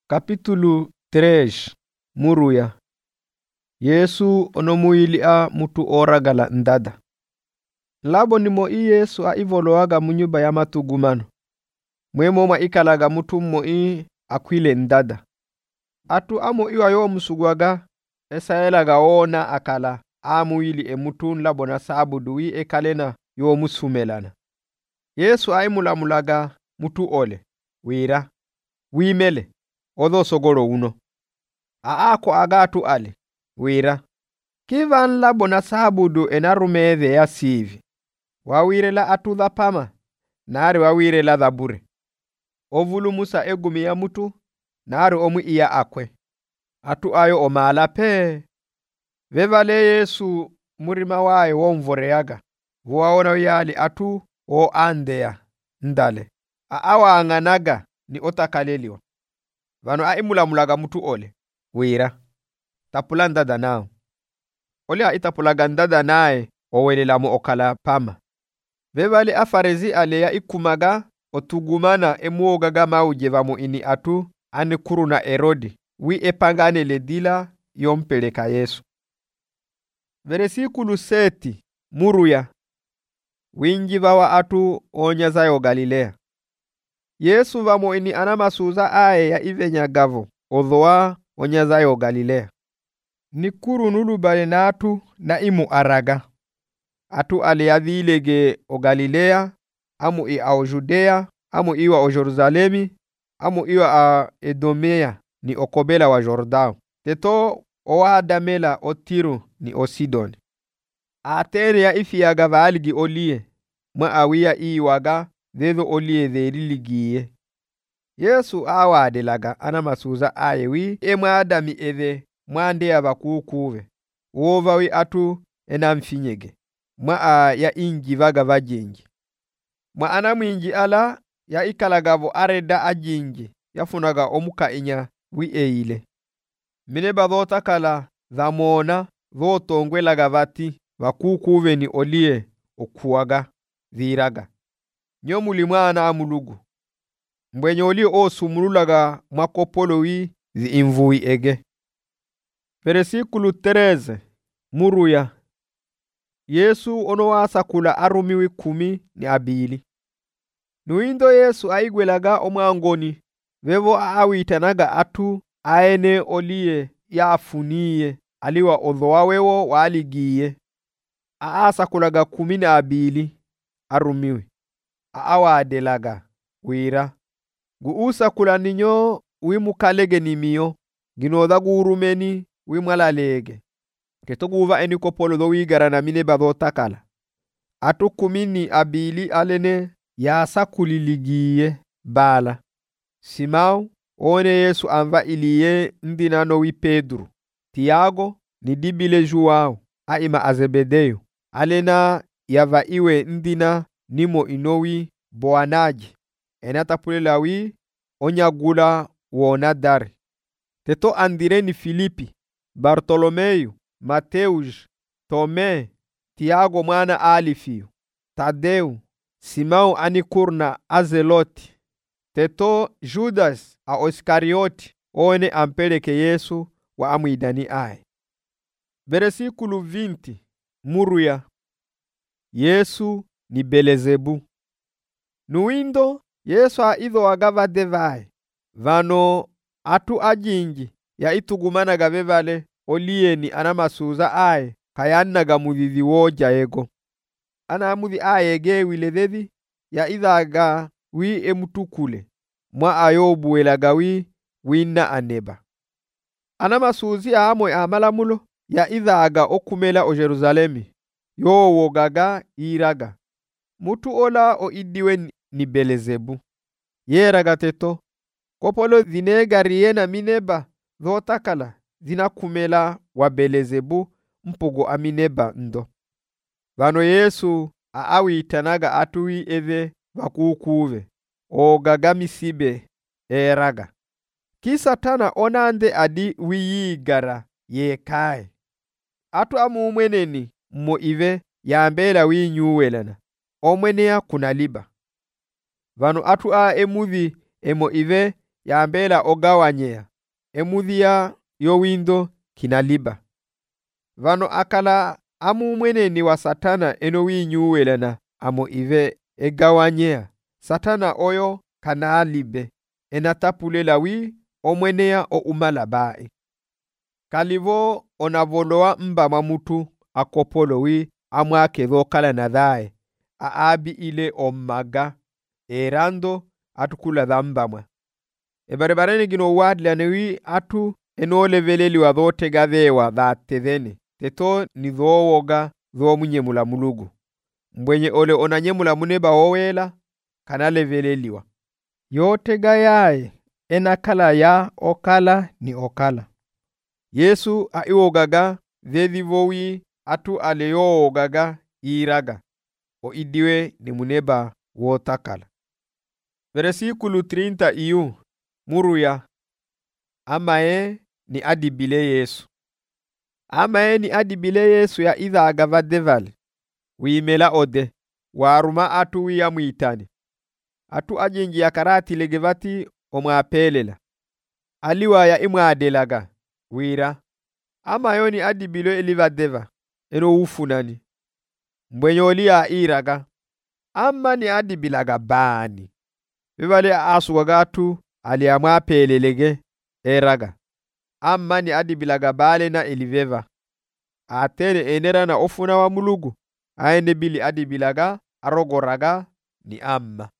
Kapitulu 3 Muruya. Yesu onomuyili a mutu oragala ndada. Labo nimo Yesu a ivoloaga munyumba ya matugumano. Mwemo mwa ikalaga mutu mo akwile ndada. Atu amo iwa yo musugwaga esaelaga ona akala amuyili mutu labo na sabuduwi ekalena yo musumelana. Yesu aimulamulaga mutu ole wira wimele odo sogoro uno. Aako agatu ale wira kivan labo na sabudu enarumeze ya sivi wawire la atudha pama nari wawire la dhabure ovulu musa egumi ya mutu nari omu iya akwe atu ayo omala pe vevale Yesu murima wae womvoreaga waona yali atu o andeya ndale awa anganaga ni otakaleliwa vano aimulamulaga mutu ole wira tapula ndada nao ole itapulaga ndada nae owelelamu okala pama vevale afarezi aleya ikumaga otugumana emuogaga mauje vamu ini atu ane kuruna Herodi wi epangane ledila yompeleka Yesu. Veresikulu 7 Muruya. Wingi vawa atu onyazayo Galilea. Yesu vamu ini anamasuza ae ya ivenya gavo odhoa onyazayo Galilea. Nikuru nulubale na atu na imu araga. Atu aliadhilege o Galilea, amu o Judea, amu iwa o Jerusalemi, amu iwa a Edomea ni okobela wa Jordao. Teto owadamela o Tiro ni o Sidoni. Atere ya ifiaga valigi olie, awia iwaga dedo olie dheriligiye. Yesu awadelaga anamasuza ayewi adami eve mwande ya vakukuve. Wovawi atu enamfinyege. Ya ingi vaga vajingi. Anamwingi ala ya ikalagavo areda ajingi. Yafunaga omuka inya wi eile. Mineba dhota kala dhamona dhotongwe laga vati vakukuve ni olie okuwaga dhiraga. Nyomuli mwana amulugu. Mbwenye olie osumululaga makopolo wi dhiimvui ege. Veresikulu 13 Muruya. Yesu onowasa kula arumiwi 10 ni abili. Nuindo Yesu aigwelaga omwangoni vevo awitanaga atu aene olie yafuniye aliwa odhoa wewo waligiye. Aasa kulaga 12 arumiwi. Awadelaga wira. Guusa kula ninyo wimukalege nimiyo ginodha gurumeni wimwalalege. Ketoguva eni kopolo do wigara na mine badho takala. Atu 12 alene ya sakuliligiye bala. Simao one Yesu anva iliye ndinano wi Pedro. Tiago ni dibile Joao aima Azebedeyo. Alena yava iwe ndina nimo inowi Boanaji. Enatapulela wi onyagula wonadari. Teto andire ni Filipi, Bartolomeyo, Mateus, Tome, Tiago mwana Alifio, Tadeu, Simao anikurna Azeloti, teto Judas a Oskarioti one ampeleke Yesu wa amwidani ae. Veresikulu 20 Muruya. Yesu ni Belezebu. Nuindo Yesu a idho agava devae. Vano atu ajingi ya itugumana gavevale olieni anamasuza ae kayannaga mudhithi woja ego. Ana amudhi ae ge wiledhethi ya idhaga wi emutukule ayobu welaga winna aneba. Anamasuzi amo amalamulo ya idhaga okumela o Jerusalemi yowo gaga iraga. Mutu ola o idiwe ni Belezebu. Yeraga teto kopolo dhinegariye na mineba dhotakala dhinakumela wa Belezebu mpugo amineba ndo. Vano Yesu awitanaga atuwi eve vakukuve ogagamishibe eraga. Kisa tana onande adi wiyigara yekae. Atu amumweneni mo ive yambela winyuwelana omwenea kunaliba. Vano atu emudhi emo ive yambela ogawanyea emudhia yowindo kinaliba. Vano akala amu mweneni wa Satana eno winyuwelana amo ive egawanyea. Satana oyo kana alibe enatapulela wi omwenea o umalabae. Kalivo onavoloa mba mamutu akopolo wi amwake dhokala na dhae aabi ile omaga erando atukula dhambamwa. Ebarebarene gino wadlane wi atu enole veleli wa dhote gavewa dhatedhene teto ni dhowoga dho munyemula mulugu mbwenye ole onanyemula muneba owela kanale veleliwa yote gayae enakala ya okala ni okala. Yesu aiwogaga dhedhivowi atu aleyogaga iraga o idiwe ni muneba wotakala. Versículo 30 iyu muruya amae ni adibile Yesu. Amae ni adibile Yesu ya idha agavadevali wimela ode waruma atu wiya muitani atu ajingi ya karati legevati omwapelela aliwa ya imwadelaga wira amayo ni adibilo elivadeva eno ufunani mbwenyoli ya iraga ama ni adibilaga bani bibale aswagatu aliamwapelelege eraga ama ni adibilaga bale na eliveva atene enera na ofuna wa mulugu aende bili adibilaga arogoraga ni amma.